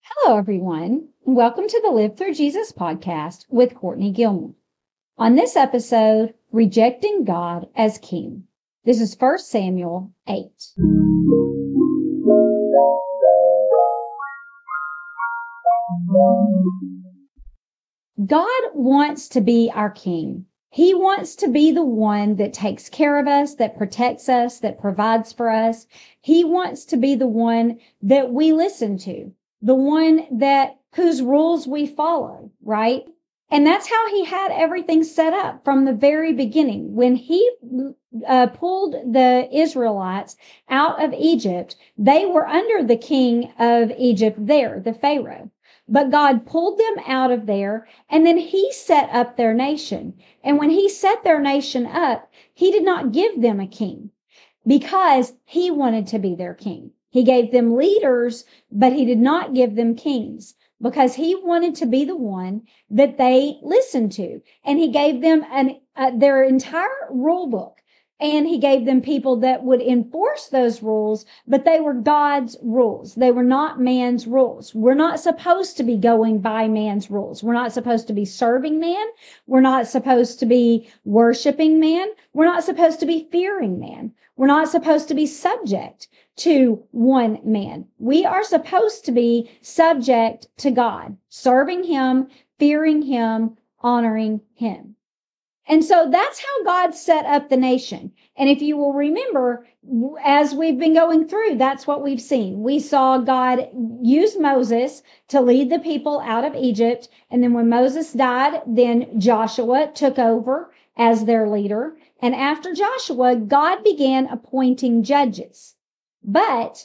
Hello, everyone. Welcome to the Live Through Jesus podcast with Courtney Gilmore. On this episode, Rejecting God as King. This is 1 Samuel 8. God wants to be our King. He wants to be the one that takes care of us, that protects us, that provides for us. He wants to be the one that we listen to, the one whose rules we follow, right? And that's how he had everything set up from the very beginning. When he pulled the Israelites out of Egypt, they were under the king of Egypt there, the Pharaoh. But God pulled them out of there, and then he set up their nation. And when he set their nation up, he did not give them a king because he wanted to be their king. He gave them leaders, but he did not give them kings because he wanted to be the one that they listened to. And he gave them their entire rule book. And he gave them people that would enforce those rules, but they were God's rules. They were not man's rules. We're not supposed to be going by man's rules. We're not supposed to be serving man. We're not supposed to be worshiping man. We're not supposed to be fearing man. We're not supposed to be subject to one man. We are supposed to be subject to God, serving him, fearing him, honoring him. And so that's how God set up the nation. And if you will remember, as we've been going through, that's what we've seen. We saw God use Moses to lead the people out of Egypt. And then when Moses died, then Joshua took over as their leader. And after Joshua, God began appointing judges. But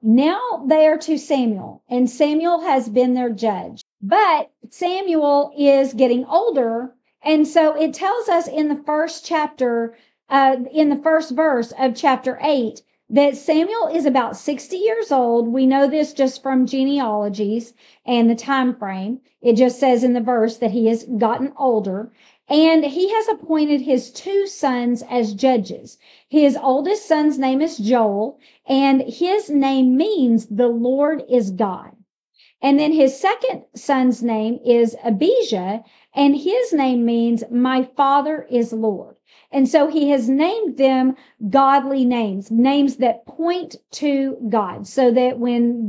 now they are to Samuel, and Samuel has been their judge. But Samuel is getting older. And so it tells us in the first chapter, in the first verse of chapter 8, that Samuel is about 60 years old. We know this just from genealogies and the time frame. It just says in the verse that he has gotten older. And he has appointed his two sons as judges. His oldest son's name is Joel, and his name means the Lord is God. And then his second son's name is Abijah, and his name means my father is Lord. And so he has named them godly names, names that point to God, so that when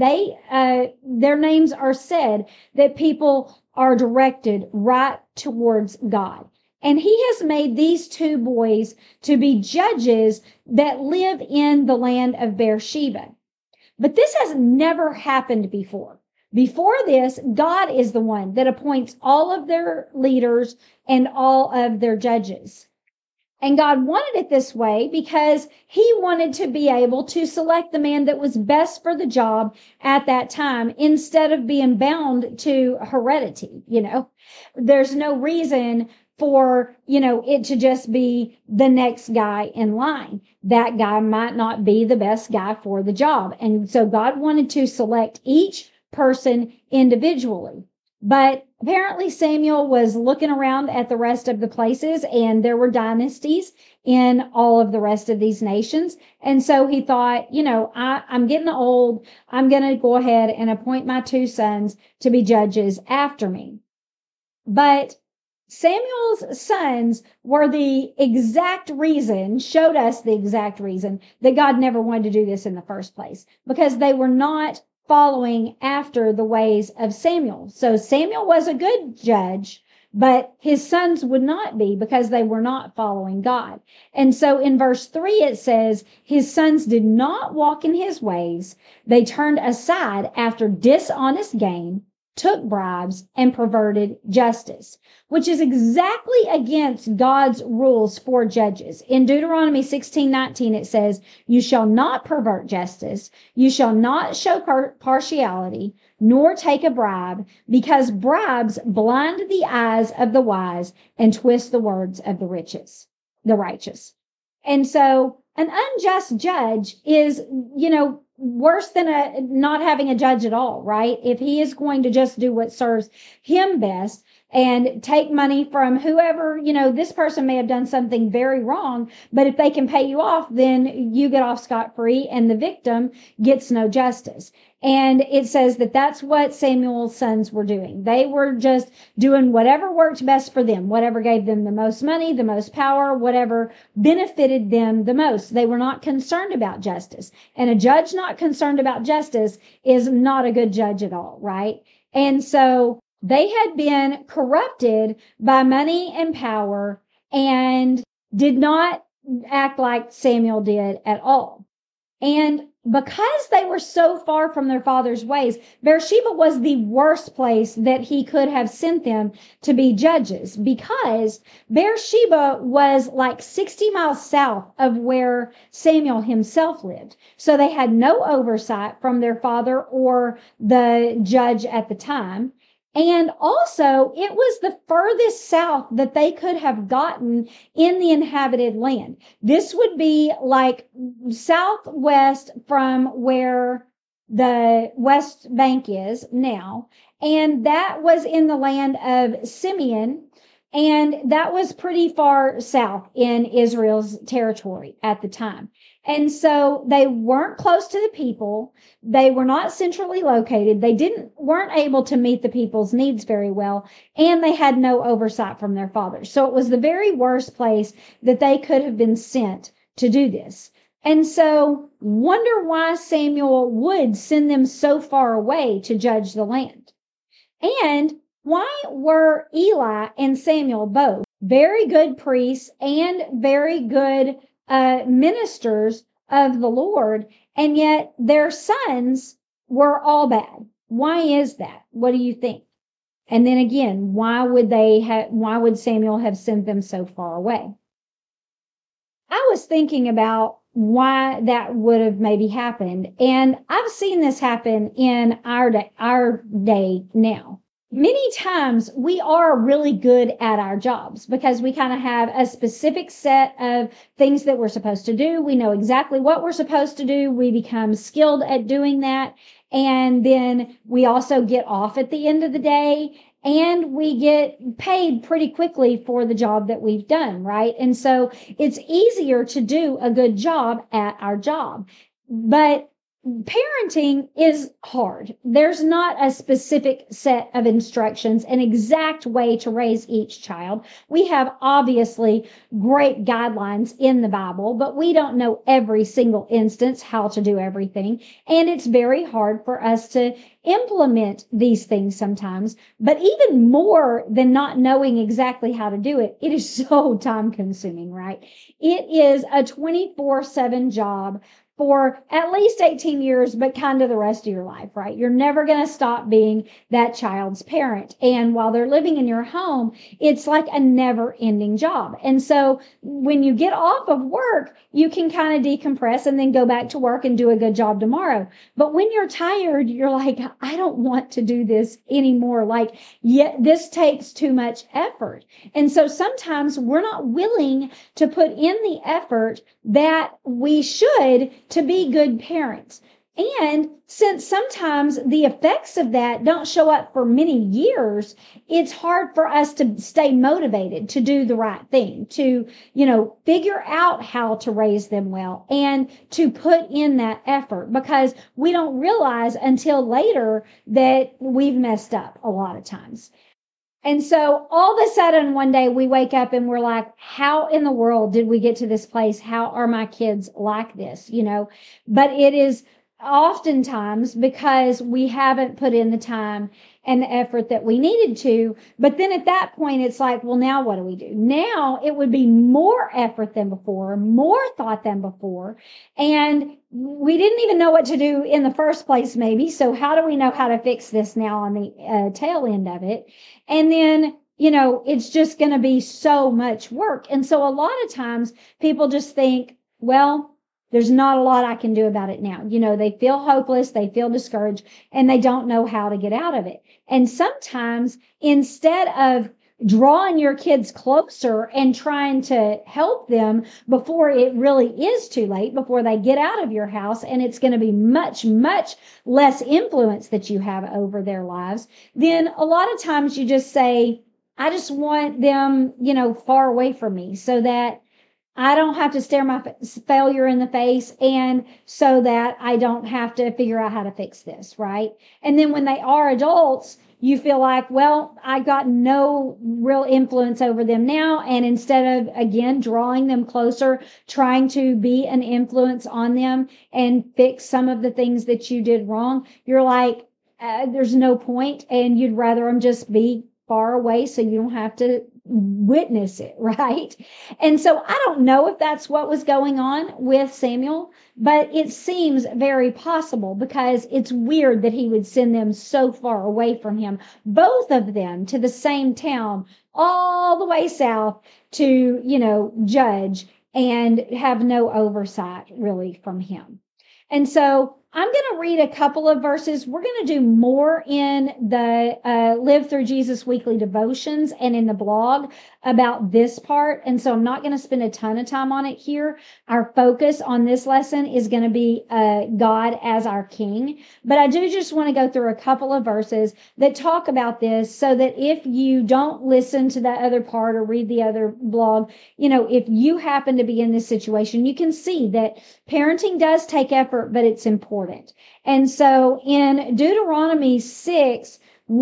their names are said, that people are directed right towards God. And he has made these two boys to be judges that live in the land of Beersheba. But this has never happened before. Before this, God is the one that appoints all of their leaders and all of their judges. And God wanted it this way because he wanted to be able to select the man that was best for the job at that time instead of being bound to heredity. There's no reason for, it to just be the next guy in line. That guy might not be the best guy for the job. And so God wanted to select each person individually. But apparently Samuel was looking around at the rest of the places, and there were dynasties in all of the rest of these nations. And so he thought, I'm getting old. I'm going to go ahead and appoint my two sons to be judges after me. But Samuel's sons were showed us the exact reason that God never wanted to do this in the first place, because they were not following after the ways of Samuel. So Samuel was a good judge, but his sons would not be because they were not following God. And so in verse 3, it says, his sons did not walk in his ways. They turned aside after dishonest gain, took bribes, and perverted justice, which is exactly against God's rules for judges. In Deuteronomy 16:19, it says, you shall not pervert justice, you shall not show partiality, nor take a bribe, because bribes blind the eyes of the wise and twist the words of the righteous. And so an unjust judge is, worse than not having a judge at all, right? If he is going to just do what serves him best. and take money from whoever, this person may have done something very wrong, but if they can pay you off, then you get off scot-free and the victim gets no justice. And it says that that's what Samuel's sons were doing. They were just doing whatever worked best for them, whatever gave them the most money, the most power, whatever benefited them the most. They were not concerned about justice. And a judge not concerned about justice is not a good judge at all, right? And so they had been corrupted by money and power and did not act like Samuel did at all. And because they were so far from their father's ways, Beersheba was the worst place that he could have sent them to be judges, because Beersheba was like 60 miles south of where Samuel himself lived. So they had no oversight from their father or the judge at the time. And also, it was the furthest south that they could have gotten in the inhabited land. This would be like southwest from where the West Bank is now. And that was in the land of Simeon. And that was pretty far south in Israel's territory at the time. And so they weren't close to the people. They were not centrally located. They weren't able to meet the people's needs very well. And they had no oversight from their fathers. So it was the very worst place that they could have been sent to do this. And so wonder why Samuel would send them so far away to judge the land. And why were Eli and Samuel both very good priests and very good ministers of the Lord, and yet their sons were all bad? Why is that? What do you think? And then again, why would Samuel have sent them so far away? I was thinking about why that would have maybe happened, and I've seen this happen in our day now. Many times we are really good at our jobs because we kind of have a specific set of things that we're supposed to do. We know exactly what we're supposed to do. We become skilled at doing that. And then we also get off at the end of the day and we get paid pretty quickly for the job that we've done, right? And so it's easier to do a good job at our job. But parenting is hard. There's not a specific set of instructions, an exact way to raise each child. We have obviously great guidelines in the Bible, but we don't know every single instance how to do everything. And it's very hard for us to implement these things sometimes. But even more than not knowing exactly how to do it, it is so time consuming, right? It is a 24/7 job for at least 18 years, but kind of the rest of your life, right? You're never going to stop being that child's parent. And while they're living in your home, it's like a never ending job. And so when you get off of work, you can kind of decompress and then go back to work and do a good job tomorrow. But when you're tired, you're like, I don't want to do this anymore. Like, yeah, this takes too much effort. And so sometimes we're not willing to put in the effort that we should to be good parents. And since sometimes the effects of that don't show up for many years, it's hard for us to stay motivated to do the right thing, to, figure out how to raise them well and to put in that effort, because we don't realize until later that we've messed up a lot of times. And so all of a sudden one day we wake up and we're like, how in the world did we get to this place? How are my kids like this? But it is oftentimes because we haven't put in the time and the effort that we needed to. But then at that point, it's like, well, now what do we do? Now it would be more effort than before, more thought than before. And we didn't even know what to do in the first place, maybe. So how do we know how to fix this now on the tail end of it? And then, it's just going to be so much work. And so a lot of times people just think, well, there's not a lot I can do about it now. They feel hopeless, they feel discouraged, and they don't know how to get out of it. And sometimes instead of drawing your kids closer and trying to help them before it really is too late, before they get out of your house and it's going to be much, much less influence that you have over their lives, then a lot of times you just say, I just want them, far away from me so that I don't have to stare my failure in the face, and so that I don't have to figure out how to fix this, right? And then when they are adults, you feel like, well, I got no real influence over them now. And instead of, again, drawing them closer, trying to be an influence on them and fix some of the things that you did wrong, you're like, there's no point, and you'd rather them just be far away so you don't have to witness it, right? And so I don't know if that's what was going on with Samuel, but it seems very possible because it's weird that he would send them so far away from him, both of them to the same town, all the way south to, judge and have no oversight really from him. And so I'm going to read a couple of verses. We're going to do more in the Live Through Jesus weekly devotions and in the blog about this part. And so I'm not going to spend a ton of time on it here. Our focus on this lesson is going to be God as our King. But I do just want to go through a couple of verses that talk about this so that if you don't listen to that other part or read the other blog, if you happen to be in this situation, you can see that parenting does take effort, but it's important. And so in Deuteronomy 6,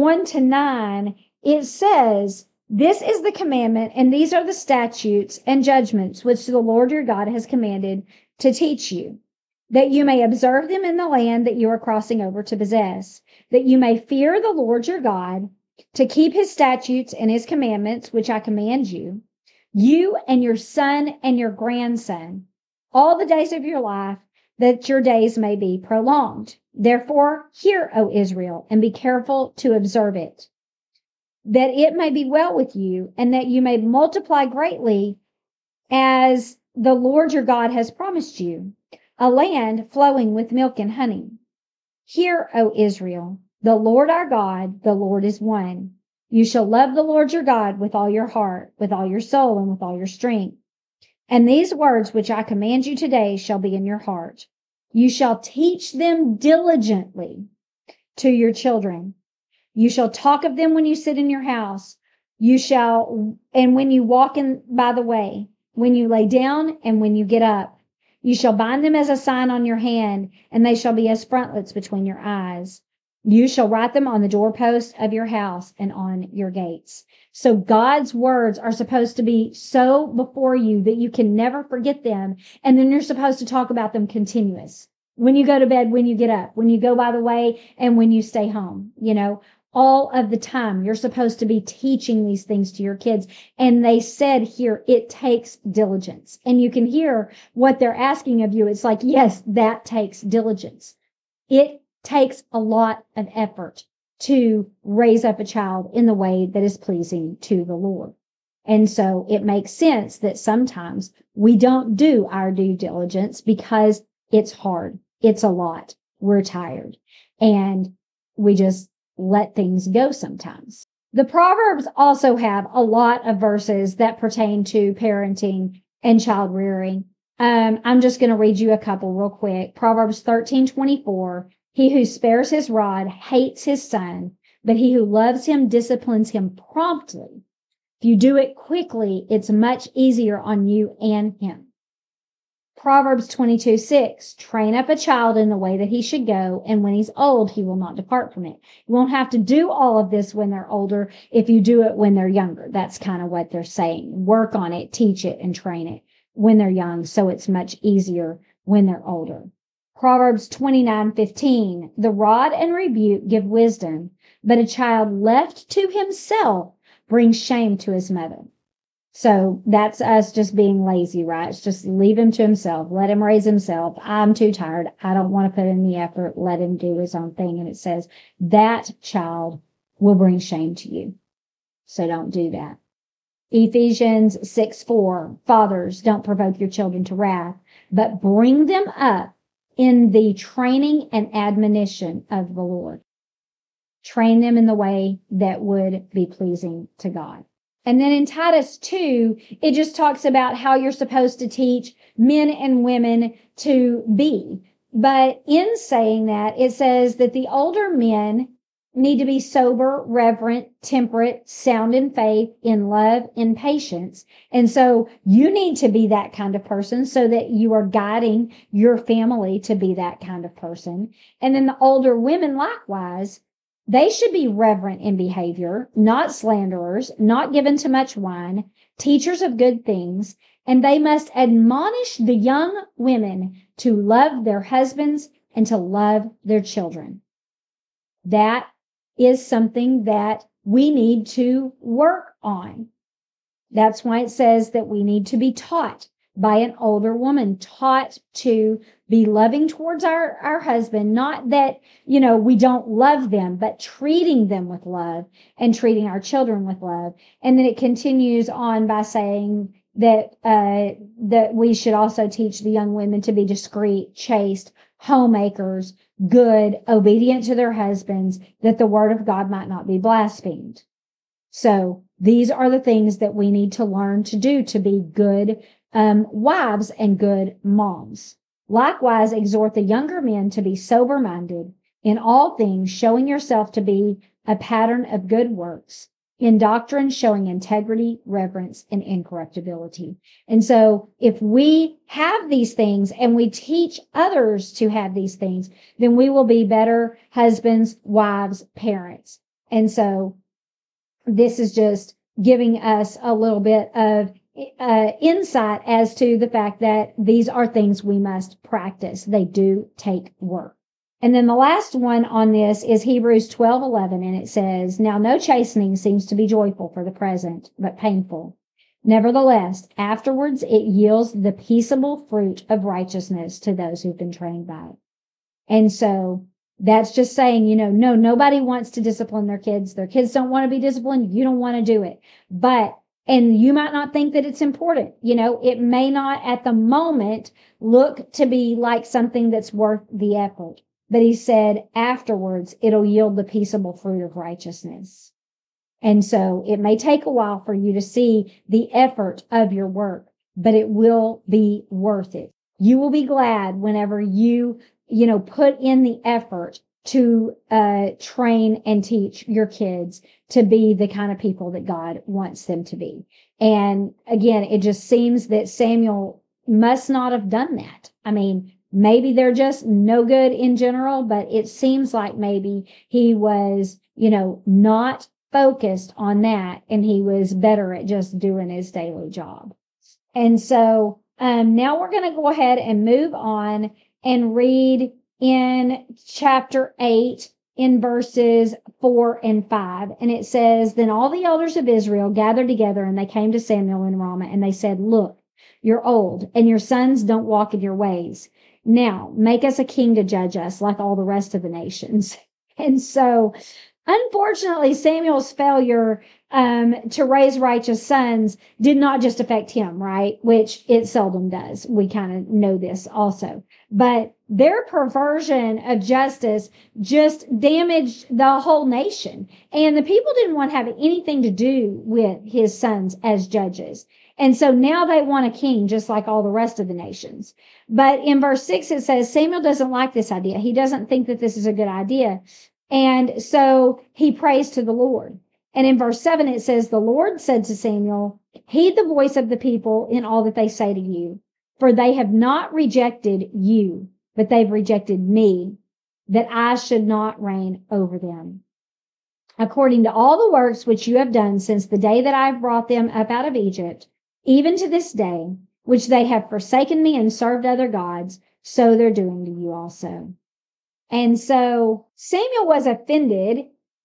1-9, it says, "This is the commandment, and these are the statutes and judgments which the Lord your God has commanded to teach you, that you may observe them in the land that you are crossing over to possess, that you may fear the Lord your God, to keep his statutes and his commandments, which I command you, you and your son and your grandson, all the days of your life, that your days may be prolonged. Therefore, hear, O Israel, and be careful to observe it, that it may be well with you, and that you may multiply greatly, as the Lord your God has promised you, a land flowing with milk and honey. Hear, O Israel, the Lord our God, the Lord is one. You shall love the Lord your God with all your heart, with all your soul, and with all your strength. And these words which I command you today shall be in your heart. You shall teach them diligently to your children. You shall talk of them when you sit in your house. And when you walk in by the way, when you lay down and when you get up. You shall bind them as a sign on your hand, and they shall be as frontlets between your eyes. You shall write them on the doorposts of your house and on your gates." So God's words are supposed to be so before you that you can never forget them. And then you're supposed to talk about them continuous. When you go to bed, when you get up, when you go by the way, and when you stay home, all of the time, you're supposed to be teaching these things to your kids. And they said here, it takes diligence. And you can hear what they're asking of you. It's like, yes, that takes diligence. It takes a lot of effort to raise up a child in the way that is pleasing to the Lord. And so it makes sense that sometimes we don't do our due diligence because it's hard. It's a lot. We're tired. And we just let things go sometimes. The Proverbs also have a lot of verses that pertain to parenting and child rearing. I'm just going to read you a couple real quick. Proverbs 13:24. "He who spares his rod hates his son, but he who loves him disciplines him promptly. If you do it quickly, it's much easier on you and him." Proverbs 22:6, "Train up a child in the way that he should go, and when he's old, he will not depart from it." You won't have to do all of this when they're older if you do it when they're younger. That's kind of what they're saying. Work on it, teach it, and train it when they're young, so it's much easier when they're older. Proverbs 29:15, "The rod and rebuke give wisdom, but a child left to himself brings shame to his mother." So that's us just being lazy, right? It's just leave him to himself. Let him raise himself. I'm too tired. I don't want to put in the effort. Let him do his own thing. And it says that child will bring shame to you. So don't do that. Ephesians 6:4, "Fathers, don't provoke your children to wrath, but bring them up in the training and admonition of the Lord." Train them in the way that would be pleasing to God. And then in Titus 2, it just talks about how you're supposed to teach men and women to be. But in saying that, it says that the older men need to be sober, reverent, temperate, sound in faith, in love, in patience. And so you need to be that kind of person so that you are guiding your family to be that kind of person. And then the older women, likewise, they should be reverent in behavior, not slanderers, not given to much wine, teachers of good things, and they must admonish the young women to love their husbands and to love their children. That is something that we need to work on. That's why it says that we need to be taught by an older woman, taught to be loving towards our husband, not that, we don't love them, but treating them with love and treating our children with love. And then it continues on by saying that we should also teach the young women to be discreet, chaste, homemakers, good, obedient to their husbands, that the word of God might not be blasphemed. So these are the things that we need to learn to do to be good wives and good moms. Likewise, exhort the younger men to be sober-minded in all things, showing yourself to be a pattern of good works, in doctrine showing integrity, reverence, and incorruptibility. And so if we have these things and we teach others to have these things, then we will be better husbands, wives, parents. And so this is just giving us a little bit of insight as to the fact that these are things we must practice. They do take work. And then the last one on this is Hebrews 12:11, and it says, "Now no chastening seems to be joyful for the present, but painful. Nevertheless, afterwards it yields the peaceable fruit of righteousness to those who've been trained by it." And so that's just saying, no, nobody wants to discipline their kids. Their kids don't want to be disciplined. You don't want to do it. And you might not think that it's important. It may not at the moment look to be like something that's worth the effort. But he said, afterwards, it'll yield the peaceable fruit of righteousness. And so it may take a while for you to see the effort of your work, but it will be worth it. You will be glad whenever you put in the effort to train and teach your kids to be the kind of people that God wants them to be. And again, it just seems that Samuel must not have done that. I mean, maybe they're just no good in general, but it seems like maybe he was, not focused on that, and he was better at just doing his daily job. And so now we're going to go ahead and move on and read in chapter 8 in verses 4 and 5. And it says, "Then all the elders of Israel gathered together, and they came to Samuel in Ramah, and they said, 'Look, you're old, and your sons don't walk in your ways. Now make us a king to judge us like all the rest of the nations.'" And so, unfortunately, Samuel's failure to raise righteous sons did not just affect him, right? Which it seldom does. We kind of know this also. But their perversion of justice just damaged the whole nation. And the people didn't want to have anything to do with his sons as judges. And so now they want a king just like all the rest of the nations. But in verse 6, it says Samuel doesn't like this idea. He doesn't think that this is a good idea. And so he prays to the Lord. And in verse 7, it says, "The Lord said to Samuel, heed the voice of the people in all that they say to you, for they have not rejected you, but they've rejected me, that I should not reign over them. According to all the works which you have done since the day that I have brought them up out of Egypt, even to this day, which they have forsaken me and served other gods, so they're doing to you also." And so Samuel was offended,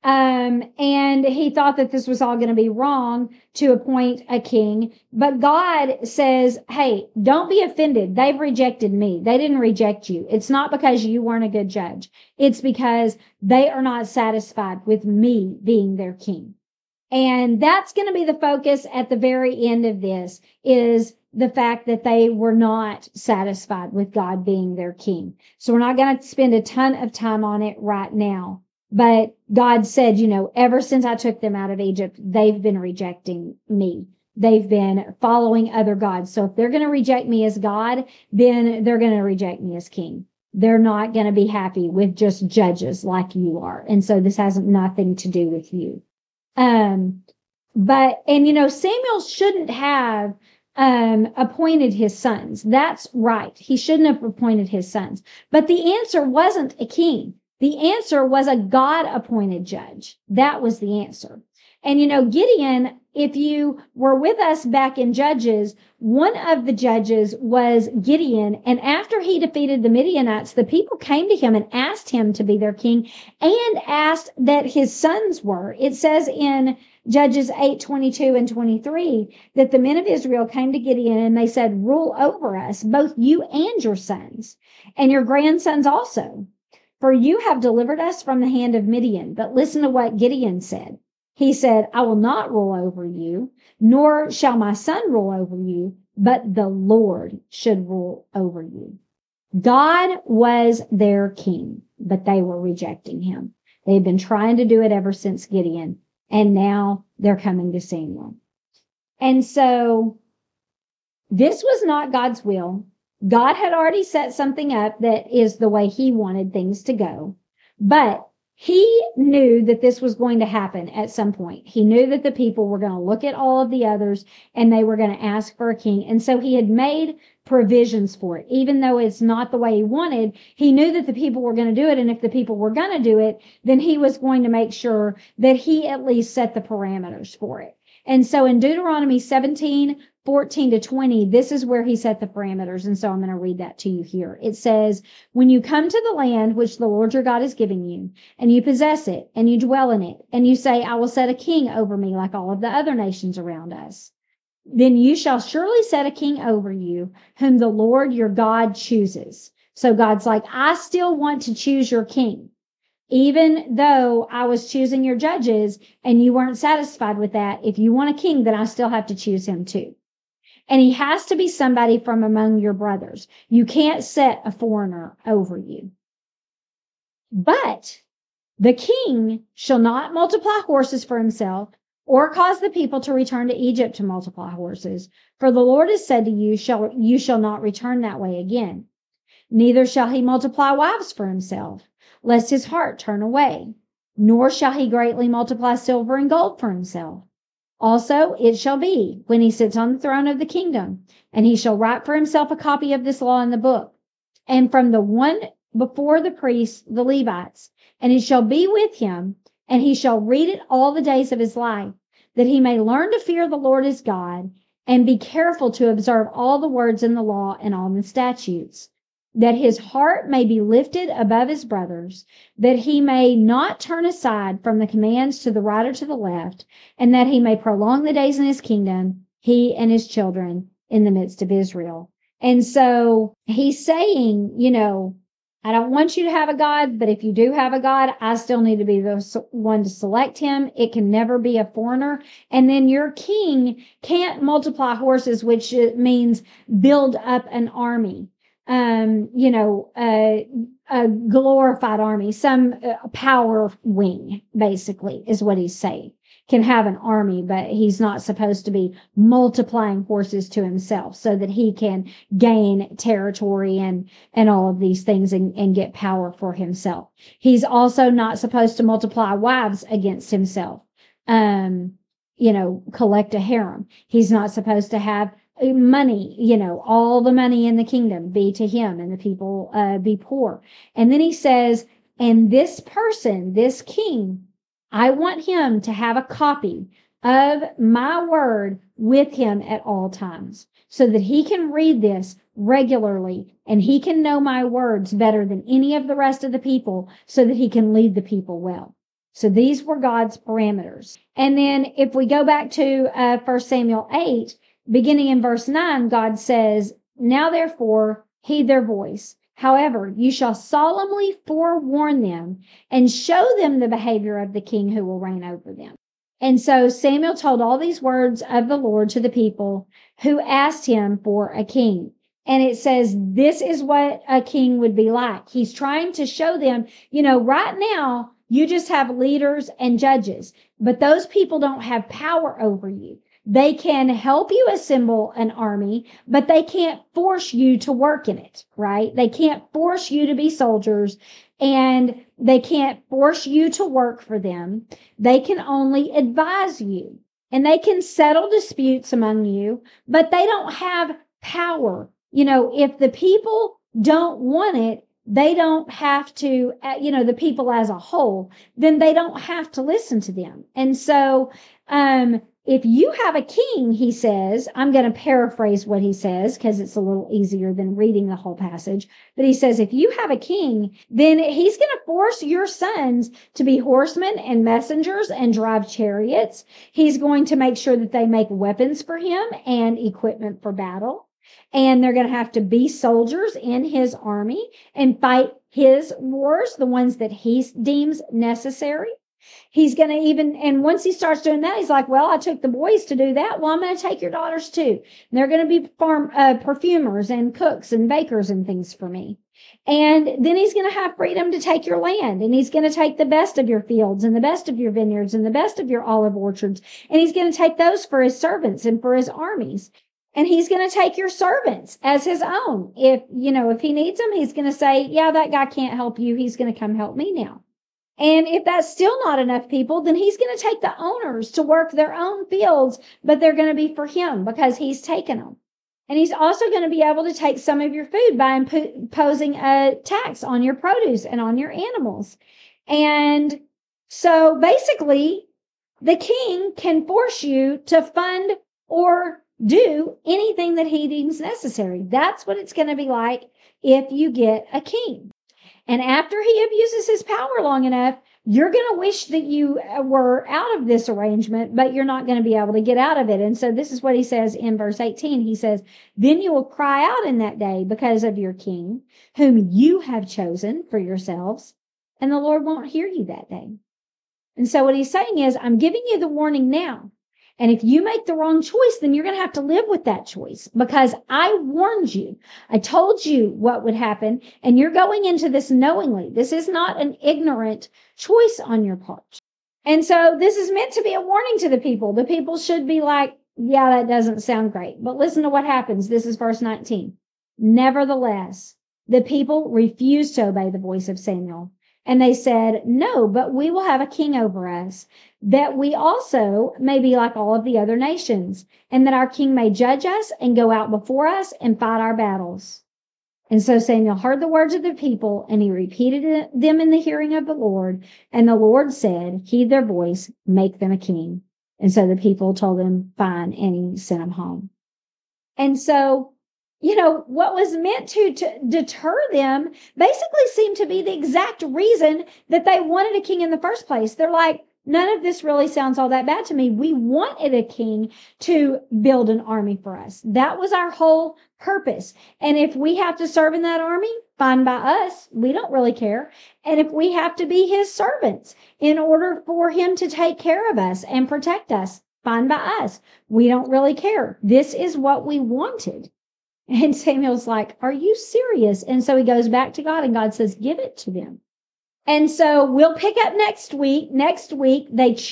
and he thought that this was all going to be wrong to appoint a king. But God says, hey, don't be offended. They've rejected me. They didn't reject you. It's not because you weren't a good judge. It's because they are not satisfied with me being their king. And that's going to be the focus at the very end of this, is the fact that they were not satisfied with God being their king. So we're not going to spend a ton of time on it right now. But God said, ever since I took them out of Egypt, they've been rejecting me. They've been following other gods. So if they're going to reject me as God, then they're going to reject me as king. they're not going to be happy with just judges like you are. And so this has nothing to do with you. Samuel shouldn't have appointed his sons. That's right. He shouldn't have appointed his sons. But the answer wasn't a king. The answer was a God-appointed judge. That was the answer. And, Gideon, if you were with us back in Judges, one of the judges was Gideon. And after he defeated the Midianites, the people came to him and asked him to be their king and asked that his sons were. It says in Judges 8:22 and 23 that the men of Israel came to Gideon and they said, rule over us, both you and your sons, and your grandsons also. For you have delivered us from the hand of Midian. But listen to what Gideon said. He said, I will not rule over you, nor shall my son rule over you, but the Lord should rule over you. God was their king, but they were rejecting him. They had been trying to do it ever since Gideon, and now they're coming to Samuel. And so this was not God's will. God had already set something up that is the way he wanted things to go, but he knew that this was going to happen at some point. He knew that the people were going to look at all of the others and they were going to ask for a king. And so he had made provisions for it. Even though it's not the way he wanted, he knew that the people were going to do it. And if the people were going to do it, then he was going to make sure that he at least set the parameters for it. And so in Deuteronomy 17:14-20, this is where he set the parameters. And so I'm going to read that to you here. It says, when you come to the land which the Lord your God is giving you, and you possess it, and you dwell in it, and you say, I will set a king over me like all of the other nations around us, then you shall surely set a king over you, whom the Lord your God chooses. So God's like, I still want to choose your king. Even though I was choosing your judges and you weren't satisfied with that, if you want a king, then I still have to choose him too. And he has to be somebody from among your brothers. You can't set a foreigner over you. But the king shall not multiply horses for himself or cause the people to return to Egypt to multiply horses. For the Lord has said to you, you shall not return that way again. Neither shall he multiply wives for himself, lest his heart turn away. Nor shall he greatly multiply silver and gold for himself. Also, it shall be, when he sits on the throne of the kingdom, and he shall write for himself a copy of this law in the book, and from the one before the priests, the Levites, and it shall be with him, and he shall read it all the days of his life, that he may learn to fear the Lord his God, and be careful to observe all the words in the law and all the statutes, that his heart may be lifted above his brothers, that he may not turn aside from the commands to the right or to the left, and that he may prolong the days in his kingdom, he and his children in the midst of Israel. And so he's saying, I don't want you to have a God, but if you do have a God, I still need to be the one to select him. It can never be a foreigner. And then your king can't multiply horses, which means build up an army. A glorified army, some power wing, basically, is what he's saying. Can have an army, but he's not supposed to be multiplying horses to himself so that he can gain territory and all of these things and get power for himself. He's also not supposed to multiply wives against himself, collect a harem. He's not supposed to have money, all the money in the kingdom be to him and the people be poor. And then he says, and this person, this king, I want him to have a copy of my word with him at all times so that he can read this regularly and he can know my words better than any of the rest of the people so that he can lead the people well. So these were God's parameters. And then if we go back to 1 Samuel 8, beginning in verse 9, God says, now therefore heed their voice. However, you shall solemnly forewarn them and show them the behavior of the king who will reign over them. And so Samuel told all these words of the Lord to the people who asked him for a king. And it says, this is what a king would be like. He's trying to show them, right now, you just have leaders and judges, but those people don't have power over you. They can help you assemble an army, but they can't force you to work in it, right? They can't force you to be soldiers, and they can't force you to work for them. They can only advise you, and they can settle disputes among you, but they don't have power. If the people don't want it, they don't have to, the people as a whole, then they don't have to listen to them. And so, if you have a king, he says, I'm going to paraphrase what he says because it's a little easier than reading the whole passage. But he says, if you have a king, then he's going to force your sons to be horsemen and messengers and drive chariots. He's going to make sure that they make weapons for him and equipment for battle. And they're going to have to be soldiers in his army and fight his wars, the ones that he deems necessary. He's going to and once he starts doing that, he's like, well, I took the boys to do that. Well, I'm going to take your daughters too. And they're going to be perfumers and cooks and bakers and things for me. And then he's going to have freedom to take your land, and he's going to take the best of your fields and the best of your vineyards and the best of your olive orchards. And he's going to take those for his servants and for his armies. And he's going to take your servants as his own. If he needs them, he's going to say, yeah, that guy can't help you. He's going to come help me now. And if that's still not enough people, then he's going to take the owners to work their own fields, but they're going to be for him because he's taken them. And he's also going to be able to take some of your food by imposing a tax on your produce and on your animals. And so basically, the king can force you to fund or do anything that he deems necessary. That's what it's going to be like if you get a king. And after he abuses his power long enough, you're going to wish that you were out of this arrangement, but you're not going to be able to get out of it. And so this is what he says in verse 18. He says, then you will cry out in that day because of your king, whom you have chosen for yourselves, and the Lord won't hear you that day. And so what he's saying is, I'm giving you the warning now. And if you make the wrong choice, then you're going to have to live with that choice because I warned you. I told you what would happen, and you're going into this knowingly. This is not an ignorant choice on your part. And so this is meant to be a warning to the people. The people should be like, yeah, that doesn't sound great. But listen to what happens. This is verse 19. Nevertheless, the people refused to obey the voice of Samuel. And they said, no, but we will have a king over us, that we also may be like all of the other nations, and that our king may judge us and go out before us and fight our battles. And so Samuel heard the words of the people, and he repeated them in the hearing of the Lord. And the Lord said, heed their voice, make them a king. And so the people told him, fine, and he sent them home. And so what was meant to deter them basically seemed to be the exact reason that they wanted a king in the first place. They're like, none of this really sounds all that bad to me. We wanted a king to build an army for us. That was our whole purpose. And if we have to serve in that army, fine by us. We don't really care. And if we have to be his servants in order for him to take care of us and protect us, fine by us. We don't really care. This is what we wanted. And Samuel's like, are you serious? And so he goes back to God, and God says, give it to them. And so we'll pick up next week. Next week,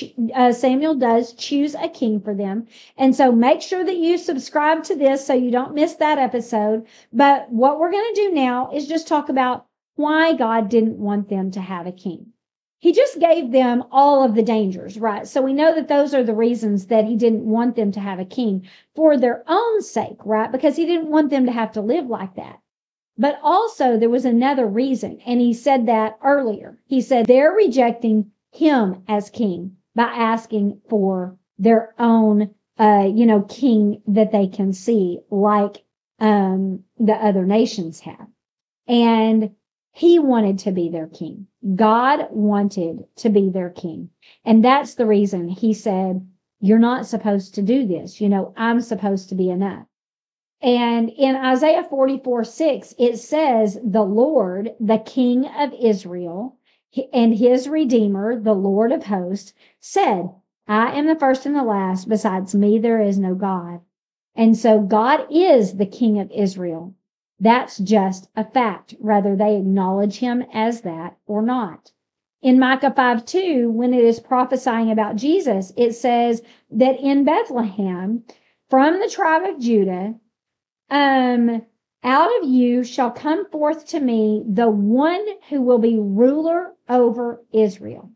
Samuel does choose a king for them. And so make sure that you subscribe to this so you don't miss that episode. But what we're going to do now is just talk about why God didn't want them to have a king. He just gave them all of the dangers, right? So we know that those are the reasons that he didn't want them to have a king for their own sake, right? Because he didn't want them to have to live like that. But also there was another reason, and he said that earlier. He said they're rejecting him as king by asking for their own, king that they can see like the other nations have. And he wanted to be their king. God wanted to be their king. And that's the reason he said, you're not supposed to do this. I'm supposed to be enough. And in Isaiah 44:6, it says, the Lord, the King of Israel, and his Redeemer, the Lord of hosts, said, I am the first and the last. Besides me, there is no God. And so God is the King of Israel. That's just a fact, whether they acknowledge him as that or not. In Micah 5:2, when it is prophesying about Jesus, it says that in Bethlehem, from the tribe of Judah, out of you shall come forth to me the one who will be ruler over Israel,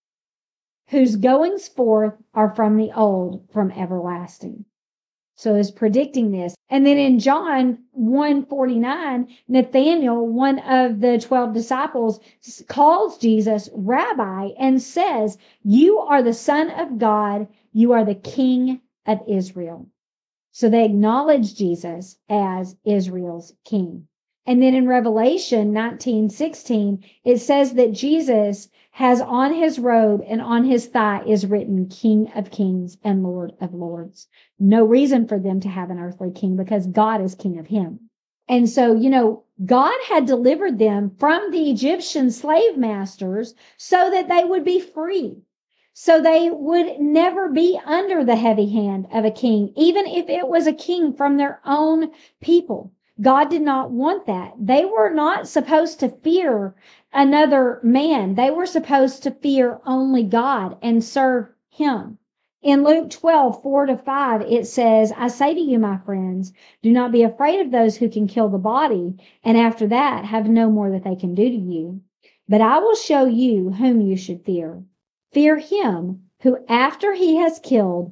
whose goings forth are from the old, from everlasting. So it's predicting this. And then in John 1:49, Nathanael, one of the 12 disciples, calls Jesus Rabbi and says, "You are the Son of God. You are the King of Israel." So they acknowledge Jesus as Israel's king. And then in Revelation 19:16, it says that Jesus has on his robe and on his thigh is written King of Kings and Lord of Lords. No reason for them to have an earthly king because God is king of him. And so, God had delivered them from the Egyptian slave masters so that they would be free. So they would never be under the heavy hand of a king, even if it was a king from their own people. God did not want that. They were not supposed to fear another man. They were supposed to fear only God and serve him. In Luke 12:4-5, it says, "I say to you, my friends, do not be afraid of those who can kill the body, and after that have no more that they can do to you. But I will show you whom you should fear. Fear him who, after he has killed,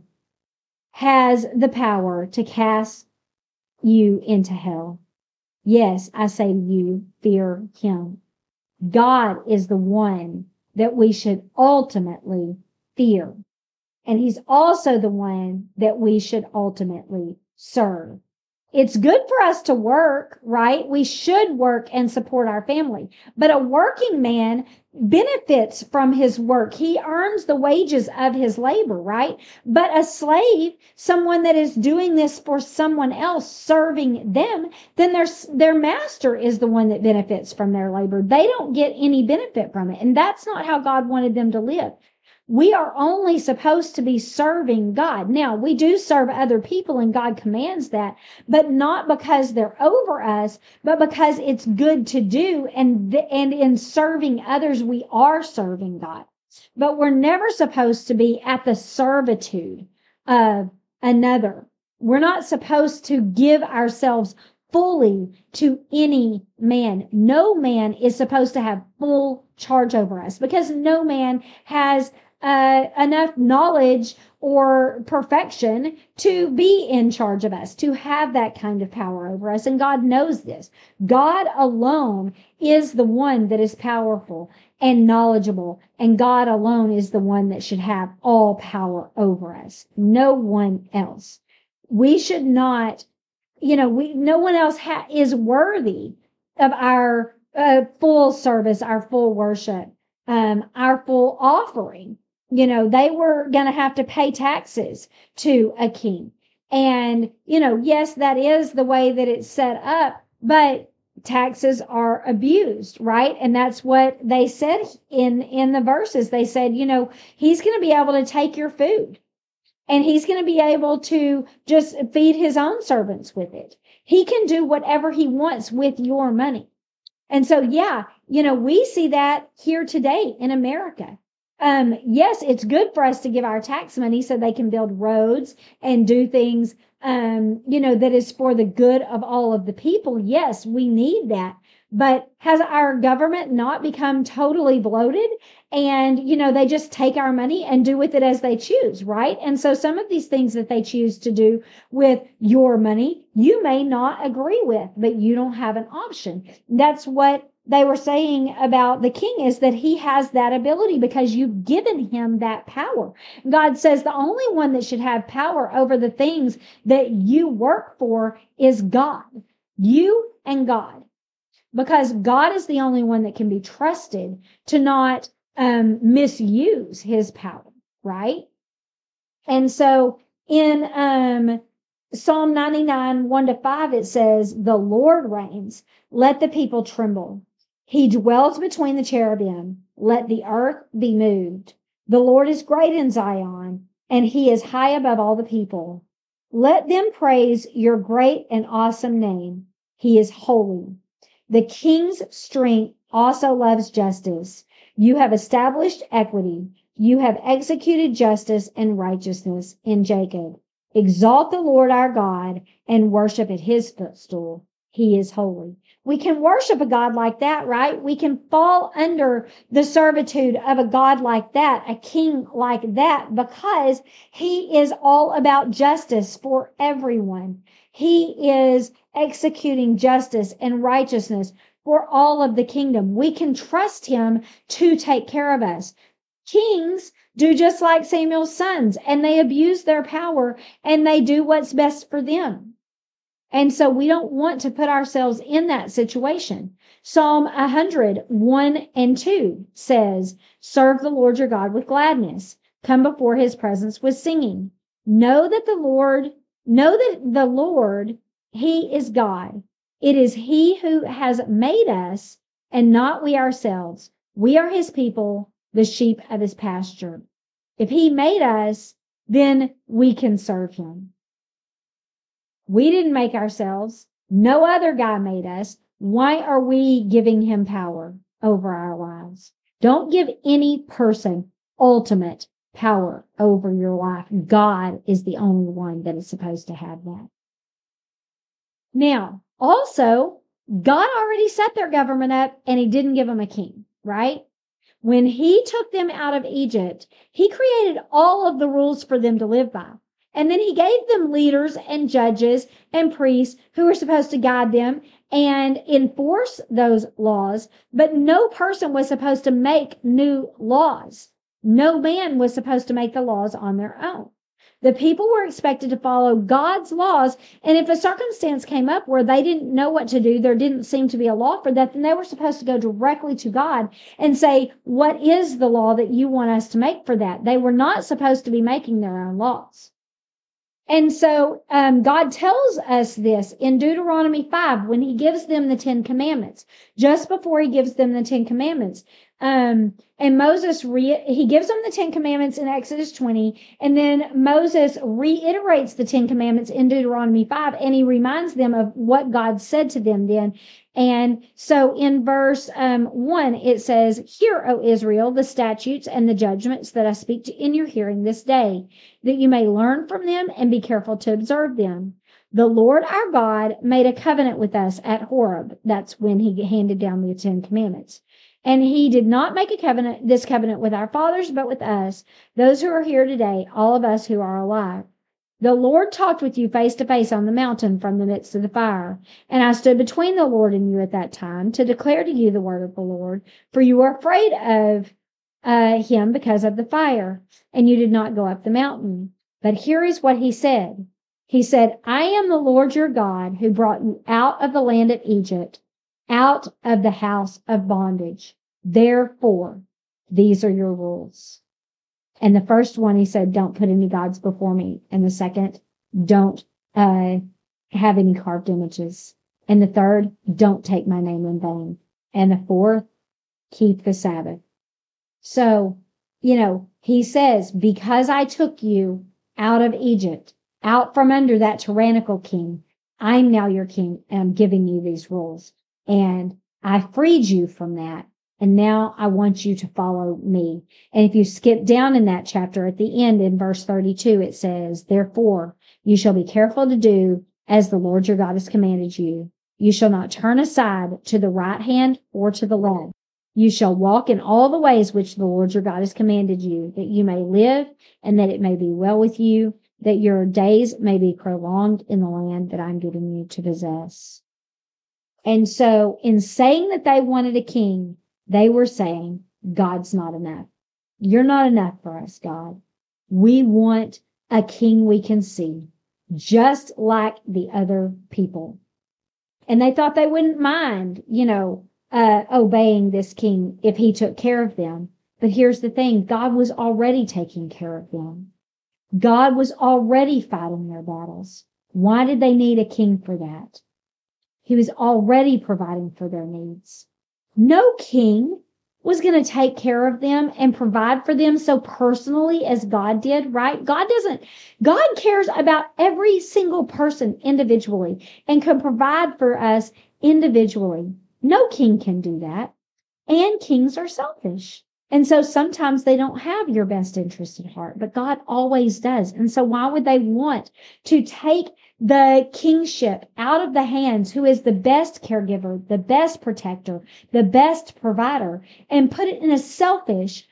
has the power to cast you into hell. Yes, I say to you, fear him." God is the one that we should ultimately fear. And he's also the one that we should ultimately serve. It's good for us to work, right? We should work and support our family. But a working man benefits from his work. He earns the wages of his labor, right? But a slave, someone that is doing this for someone else, serving them, then their master is the one that benefits from their labor. They don't get any benefit from it. And that's not how God wanted them to live. We are only supposed to be serving God. Now, we do serve other people and God commands that, but not because they're over us, but because it's good to do. And in serving others, we are serving God. But we're never supposed to be at the servitude of another. We're not supposed to give ourselves fully to any man. No man is supposed to have full charge over us because no man has enough knowledge or perfection to be in charge of us, to have that kind of power over us. And God knows this. God alone is the one that is powerful and knowledgeable. And God alone is the one that should have all power over us. No one else. We should not, no one else is worthy of our full service, our full worship, our full offering. They were going to have to pay taxes to a king. And, yes, that is the way that it's set up, but taxes are abused, right? And that's what they said in the verses. They said, he's going to be able to take your food and he's going to be able to just feed his own servants with it. He can do whatever he wants with your money. And so, we see that here today in America. Yes, it's good for us to give our tax money so they can build roads and do things, that is for the good of all of the people. Yes, we need that. But has our government not become totally bloated? And, they just take our money and do with it as they choose, right? And so some of these things that they choose to do with your money, you may not agree with, but you don't have an option. That's what they were saying about the king, is that he has that ability because you've given him that power. God says the only one that should have power over the things that you work for is God, you and God, because God is the only one that can be trusted to not misuse his power, right? And so in Psalm 99, 1-5, it says, "The Lord reigns, let the people tremble. He dwells between the cherubim. Let the earth be moved. The Lord is great in Zion, and he is high above all the people. Let them praise your great and awesome name. He is holy. The king's strength also loves justice. You have established equity. You have executed justice and righteousness in Jacob. Exalt the Lord our God and worship at his footstool. He is holy. We can worship a God like that, right? We can fall under the servitude of a God like that, a king like that, because he is all about justice for everyone. He is executing justice and righteousness for all of the kingdom. We can trust him to take care of us. Kings do just like Samuel's sons, and they abuse their power and they do what's best for them. And so we don't want to put ourselves in that situation. Psalm 101:2 says, serve the Lord your God with gladness. Come before his presence with singing. Know that the Lord, he is God. It is he who has made us and not we ourselves. We are his people, the sheep of his pasture. If he made us, then we can serve him. We didn't make ourselves. No other guy made us. Why are we giving him power over our lives? Don't give any person ultimate power over your life. God is the only one that is supposed to have that. Now, also, God already set their government up and he didn't give them a king, right? When he took them out of Egypt, he created all of the rules for them to live by. And then he gave them leaders and judges and priests who were supposed to guide them and enforce those laws. But no person was supposed to make new laws. No man was supposed to make the laws on their own. The people were expected to follow God's laws. And if a circumstance came up where they didn't know what to do, there didn't seem to be a law for that, then they were supposed to go directly to God and say, what is the law that you want us to make for that? They were not supposed to be making their own laws. And so God tells us this in Deuteronomy 5 when he gives them the 10 Commandments, just before he gives them the 10 Commandments. And Moses, he gives them the 10 Commandments in Exodus 20, and then Moses reiterates the 10 Commandments in Deuteronomy 5, and he reminds them of what God said to them then. And so in verse 1, it says, hear, O Israel, the statutes and the judgments that I speak in your hearing this day, that you may learn from them and be careful to observe them. The Lord our God made a covenant with us at Horeb. That's when he handed down the 10 Commandments. And he did not make this covenant with our fathers, but with us, those who are here today, all of us who are alive. The Lord talked with you face to face on the mountain from the midst of the fire. And I stood between the Lord and you at that time to declare to you the word of the Lord, for you were afraid of him because of the fire, and you did not go up the mountain. But here is what he said. He said, I am the Lord your God who brought you out of the land of Egypt, out of the house of bondage. Therefore, these are your rules. And the first one, he said, don't put any gods before me. And the second, don't have any carved images. And the third, don't take my name in vain. And the fourth, keep the Sabbath. So, he says, because I took you out of Egypt, out from under that tyrannical king, I'm now your king, and I'm giving you these rules. And I freed you from that. And now I want you to follow me. And if you skip down in that chapter at the end in verse 32, it says, therefore, you shall be careful to do as the Lord your God has commanded you. You shall not turn aside to the right hand or to the left. You shall walk in all the ways which the Lord your God has commanded you, that you may live and that it may be well with you, that your days may be prolonged in the land that I'm giving you to possess. And so in saying that they wanted a king, they were saying, God's not enough. You're not enough for us, God. We want a king we can see, just like the other people. And they thought they wouldn't mind, obeying this king if he took care of them. But here's the thing, God was already taking care of them. God was already fighting their battles. Why did they need a king for that? He was already providing for their needs. No king was going to take care of them and provide for them so personally as God did, right? God cares about every single person individually and can provide for us individually. No king can do that. And kings are selfish. And so sometimes they don't have your best interest at heart, but God always does. And so why would they want to take the kingship out of the hands, who is the best caregiver, the best protector, the best provider, and put it in a selfish,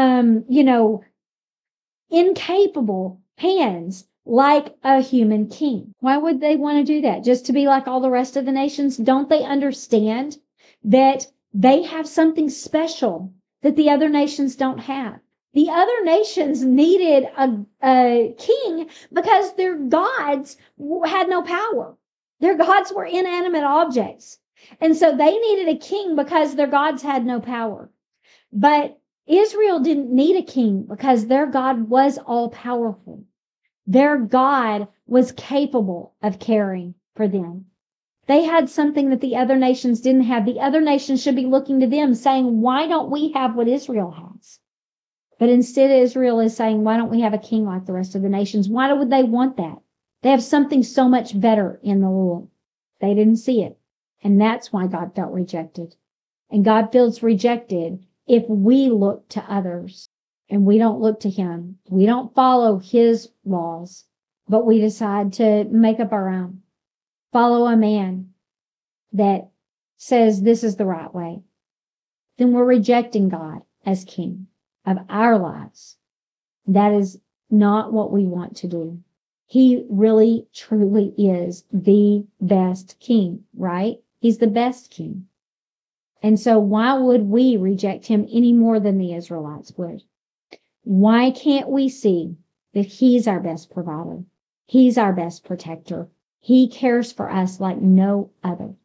incapable hands like a human king? Why would they want to do that? Just to be like all the rest of the nations? Don't they understand that they have something special that the other nations don't have? The other nations needed a king because their gods had no power. Their gods were inanimate objects. And so they needed a king because their gods had no power. But Israel didn't need a king because their God was all powerful. Their God was capable of caring for them. They had something that the other nations didn't have. The other nations should be looking to them saying, why don't we have what Israel has? But instead, Israel is saying, why don't we have a king like the rest of the nations? Why would they want that? They have something so much better in the Lord. They didn't see it. And that's why God felt rejected. And God feels rejected if we look to others and we don't look to him. We don't follow his laws, but we decide to make up our own. Follow a man that says this is the right way. Then we're rejecting God as king of our lives. That is not what we want to do. He really, truly is the best king, right? He's the best king. And so why would we reject him any more than the Israelites would? Why can't we see that he's our best provider? He's our best protector. He cares for us like no other.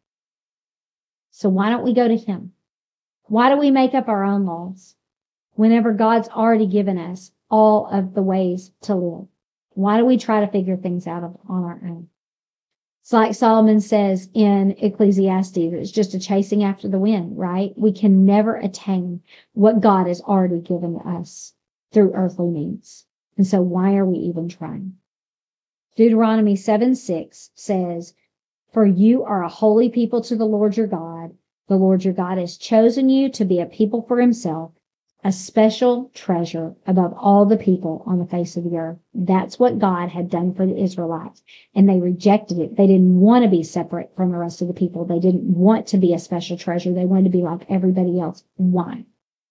So why don't we go to him? Why do we make up our own laws whenever God's already given us all of the ways to live? Why do we try to figure things out on our own? It's like Solomon says in Ecclesiastes, it's just a chasing after the wind, right? We can never attain what God has already given us through earthly means. And so why are we even trying? Deuteronomy 7:6 says, for you are a holy people to the Lord your God. The Lord your God has chosen you to be a people for himself, a special treasure above all the people on the face of the earth. That's what God had done for the Israelites. And they rejected it. They didn't want to be separate from the rest of the people. They didn't want to be a special treasure. They wanted to be like everybody else. Why?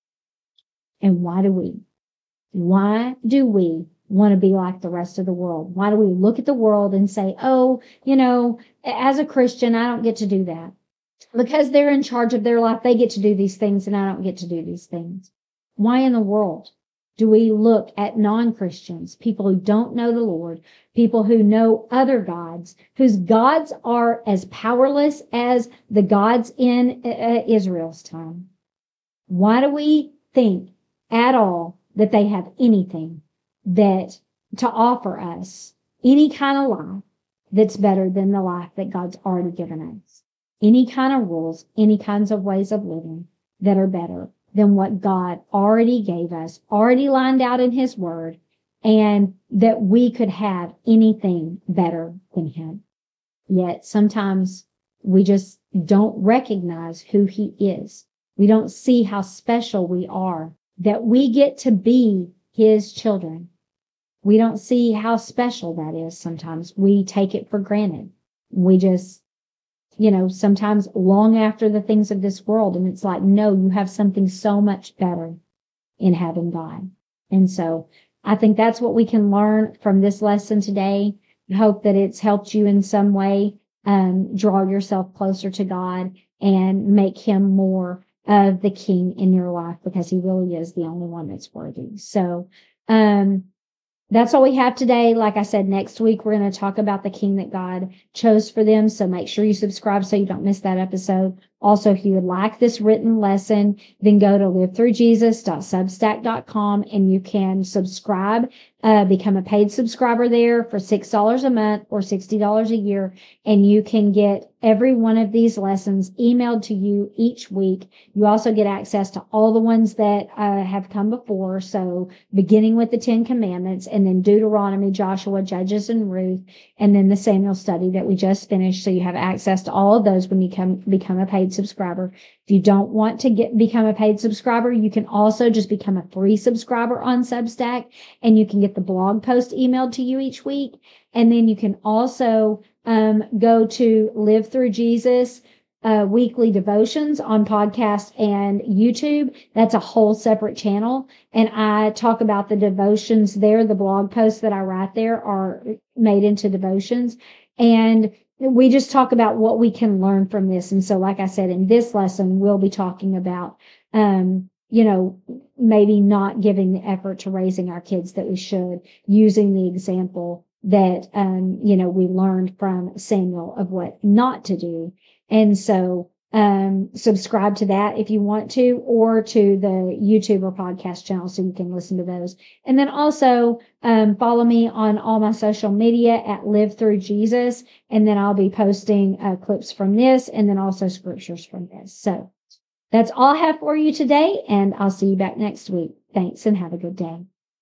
And why do we? Why do we want to be like the rest of the world? Why do we look at the world and say, oh, as a Christian, I don't get to do that? Because they're in charge of their life. They get to do these things and I don't get to do these things. Why in the world do we look at non-Christians, people who don't know the Lord, people who know other gods, whose gods are as powerless as the gods in Israel's time? Why do we think at all that they have anything that to offer us, any kind of life that's better than the life that God's already given us? Any kind of rules, any kinds of ways of living that are better than what God already gave us, already lined out in his word, and that we could have anything better than him. Yet sometimes we just don't recognize who he is. We don't see how special we are, that we get to be his children. We don't see how special that is sometimes. We take it for granted. We just, sometimes long after the things of this world. And it's like, no, you have something so much better in having God. And so I think that's what we can learn from this lesson today. I hope that it's helped you in some way, draw yourself closer to God and make him more of the king in your life, because he really is the only one that's worthy. So, that's all we have today. Like I said, next week, we're going to talk about the king that God chose for them. So make sure you subscribe so you don't miss that episode. Also, if you would like this written lesson, then go to livethroughjesus.substack.com and you can subscribe, become a paid subscriber there for $6 a month or $60 a year. And you can get every one of these lessons emailed to you each week. You also get access to all the ones that have come before. So beginning with the 10 Commandments, and then Deuteronomy, Joshua, Judges, and Ruth, and then the Samuel study that we just finished. So you have access to all of those when you become a paid paid subscriber. If you don't want to become a paid subscriber, you can also just become a free subscriber on Substack, and you can get the blog post emailed to you each week. And then you can also go to Live Through Jesus weekly devotions on podcast and YouTube. That's a whole separate channel. And I talk about the devotions there. The blog posts that I write there are made into devotions. And we just talk about what we can learn from this. And so, like I said, in this lesson, we'll be talking about, maybe not giving the effort to raising our kids that we should, using the example that, we learned from Samuel of what not to do. And so, subscribe to that if you want to, or to the YouTube or podcast channel so you can listen to those. And then also, follow me on all my social media at Live Through Jesus. And then I'll be posting clips from this and then also scriptures from this. So that's all I have for you today. And I'll see you back next week. Thanks and have a good day.